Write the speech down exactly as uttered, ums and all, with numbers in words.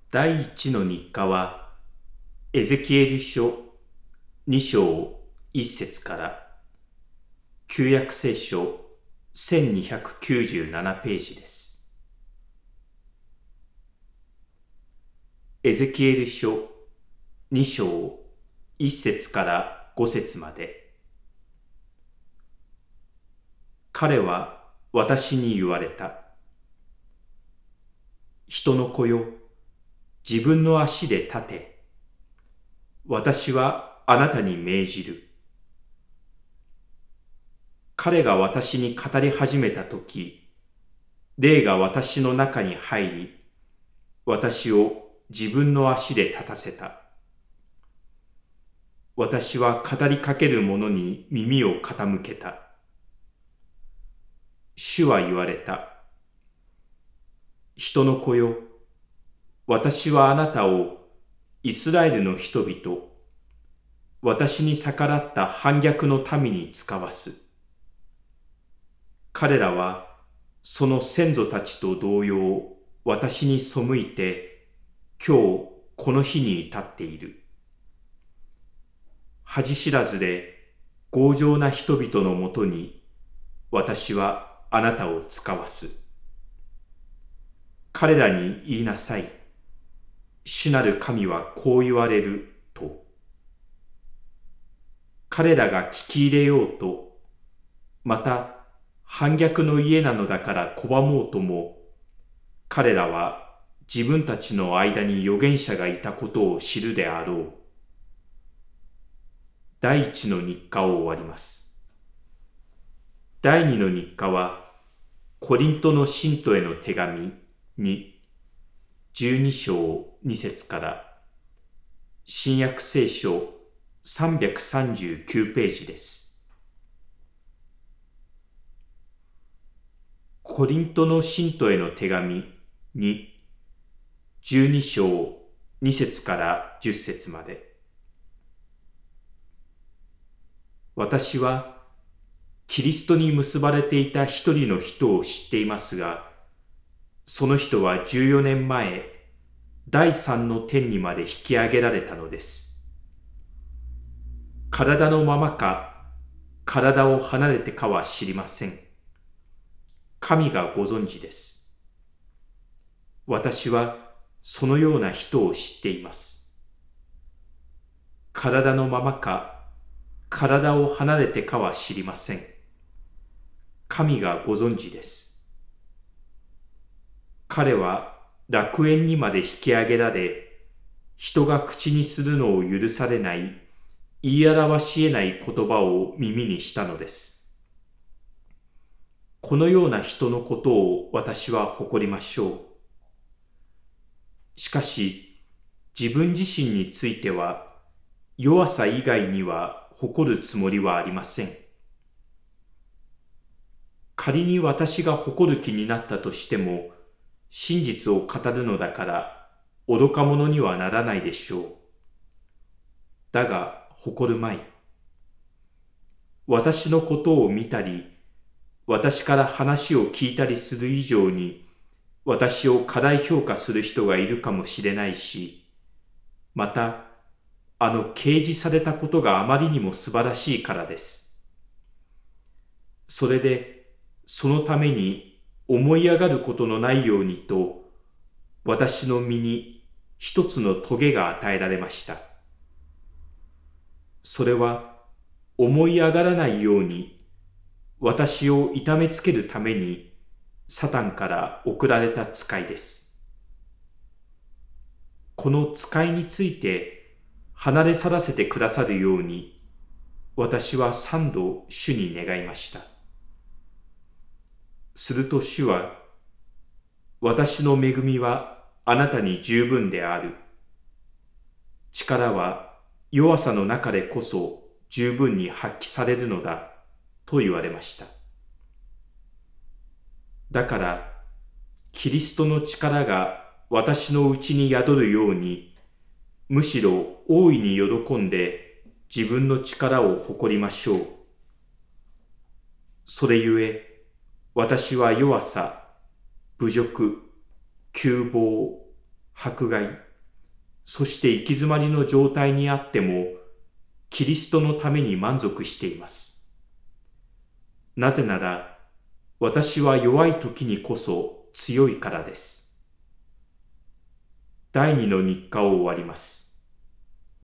第一の日課は、エゼキエル書に章いち節から旧約聖書せんにひゃくきゅうじゅうななページです。エゼキエル書に章いち節からご節まで。彼は私に言われた。人の子よ、自分の足で立て。私はあなたに命じる。彼が私に語り始めたとき、霊が私の中に入り、私を自分の足で立たせた。私は語りかける者に耳を傾けた。主は言われた。人の子よ、私はあなたをイスラエルの人々、私に逆らった反逆の民に使わす。彼らはその先祖たちと同様、私に背いて、今日この日に至っている。恥知らずで強情な人々のもとに、私はあなたを使わす。彼らに言いなさい。主なる神はこう言われると。彼らが聞き入れようと、また反逆の家なのだから拒もうとも、彼らは自分たちの間に預言者がいたことを知るであろう。第一の日課を終わります。第二の日課は、コリントの信徒への手紙に、じゅうに章に節から、新約聖書さんびゃくさんじゅうきゅうページです。コリントの信徒への手紙に、じゅうに章に節からじゅっ節まで。私はキリストに結ばれていた一人の人を知っていますが、その人はじゅうよねんまえ、第三の天にまで引き上げられたのです。体のままか、体を離れてかは知りません。神がご存知です。私はそのような人を知っています。体のままか、体を離れてかは知りません。神がご存知です。彼は楽園にまで引き上げられ、人が口にするのを許されない、言い表し得ない言葉を耳にしたのです。このような人のことを私は誇りましょう。しかし、自分自身については、弱さ以外には誇るつもりはありません。仮に私が誇る気になったとしても、真実を語るのだから愚か者にはならないでしょう。だが誇るまい。私のことを見たり、私から話を聞いたりする以上に、私を過大評価する人がいるかもしれないし、また、あの掲示されたことがあまりにも素晴らしいからです。それで、そのために思い上がることのないようにと、私の身に一つの棘が与えられました。それは思い上がらないように、私を痛めつけるために、サタンから送られた使いです。この使いについて、離れ去らせてくださるように、私は三度主に願いました。すると主は、私の恵みはあなたに十分である。力は弱さの中でこそ十分に発揮されるのだ、と言われました。だから、キリストの力が私のうちに宿るように、むしろ大いに喜んで自分の力を誇りましょう。それゆえ、私は弱さ、侮辱、窮乏、 迫害、そして行き詰まりの状態にあっても、キリストのために満足しています。なぜなら、私は弱い時にこそ強いからです。第二の日課を終わります。